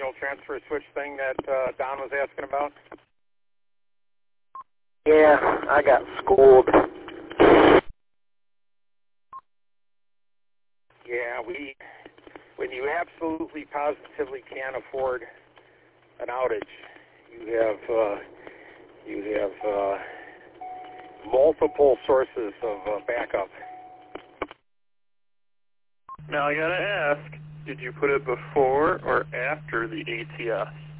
manual transfer switch thing that Don was asking about? Yeah, I got schooled. Yeah, when you absolutely positively can't afford an outage, you have multiple sources of backup. Now I gotta ask, did you put it before or after the ATS?